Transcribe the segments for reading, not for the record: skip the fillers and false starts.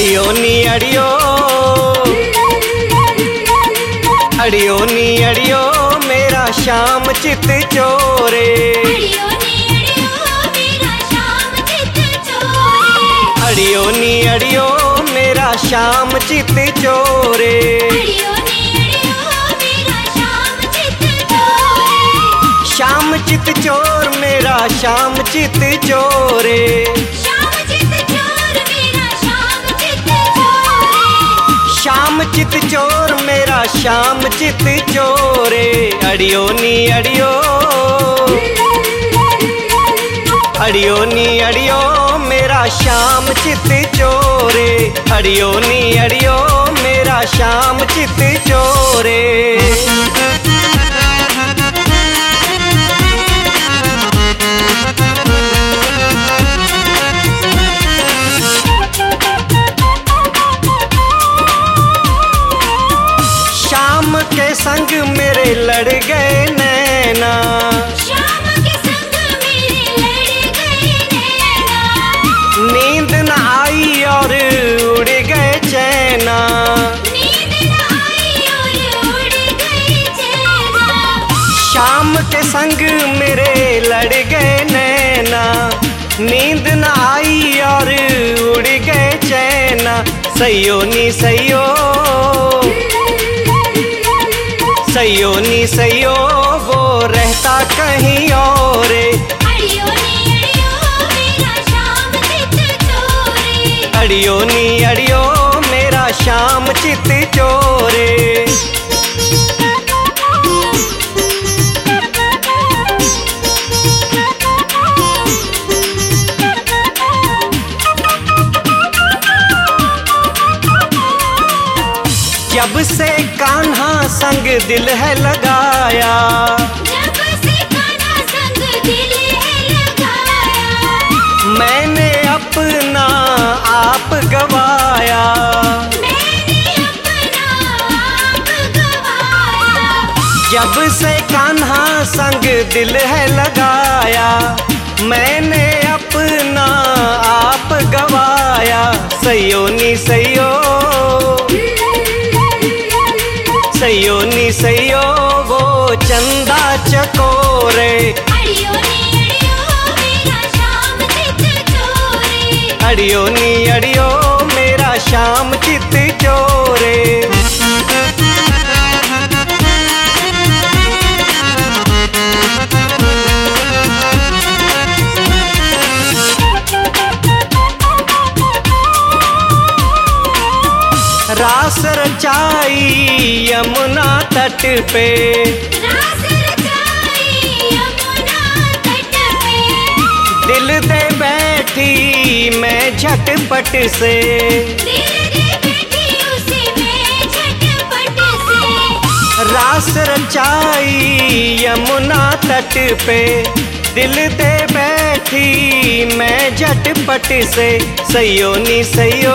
अड़ियो नी अड़ियो, अड़ियो नी अड़ियो मेरा श्याम चित चोरे। अड़ियो नी अड़ियो मेरा श्याम चित चोरे। अड़ियो नी अड़ियो मेरा श्याम चित चोरे। अड़ियो नी अड़ियो मेरा श्याम चित चोरे। श्याम चित चोर मेरा श्याम चित चोरे। श्याम चित चोर मेरा श्याम चित चोरे। श्याम चित चोर मेरा श्याम चित चोरे। अड़ियो नी अड़ियो, अड़ियो नी अड़ियो मेरा श्याम चित चोरे। अड़ियो नी अड़ियो मेरा श्याम चित चोरे। श्याम के संग मेरे लड़ गए नैना। श्याम के संग मेरे लड़ गए नैना। नींद न आई और उड़ गए चैना। नींद न आई और उड़ गई चैना। श्याम के संग मेरे लड़ गए नैना। नींद न आई और उड़ गए चैना। सैयो नी सैयो, सैयो नी सैयो वो रहता कहीं और। अड़ियो नी अड़ियो मेरा श्याम चित चोरे। अड़ियो नी अड़ियो मेरा श्याम चित चोरे। जब से कान्हा संग दिल है लगाया। जब से कान्हा संग दिल है लगाया। मैंने अपना आप गवाया। मैंने अपना आप गवाया। जब से कान्हा संग दिल है लगाया। मैंने अपना आप गवाया। सैयो नी सैयो, सैयो नी सैयो वो चंदा चकोरे। अड़ियो नी अड़ियो मेरा श्याम चित चोरे। अड़ियो नी अड़ियो मेरा श्याम चित चोरे। रास रचाई यमुना तट पे। रास रचाई यमुना तट पे। दिल दे बैठी मैं झटपट से। दिल दे बैठी उसे मैं झटपट से। रास रचाई यमुना तट पे। दिल दे बैठी मैं झटपट से। सैयो नी सैयो,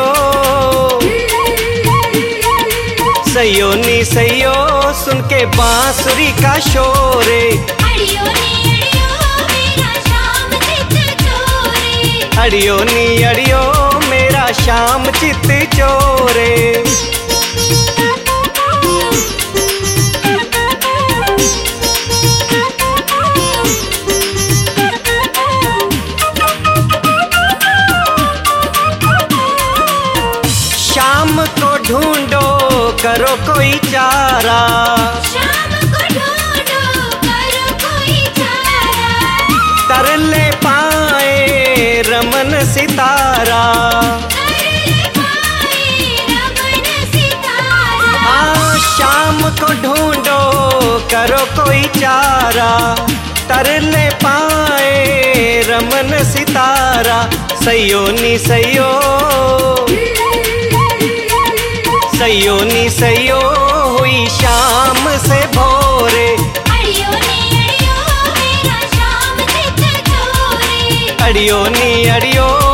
सैयो नी सैयो सुन के बांसुरी का शोरे। अड़ियो नी अड़ियो मेरा श्याम चित चोरे। अड़ियो नी अड़ियो मेरा श्याम चित चोरे। श्याम को ढूंढो करो कोई चारा। श्याम को ढूंढो करो कोई चारा। तरले पाए रमन सितारा। तरले पाए रमन सितारा। हाँ श्याम को ढूंढो करो कोई चारा। तरले पाए रमन सितारा। सैयो नी सैयो, सैयो नी सैयो हुई शाम से भोरे। अड़ियो नी अड़ियो मेरा श्याम चित चोरे। अड़ियो नी अड़ियो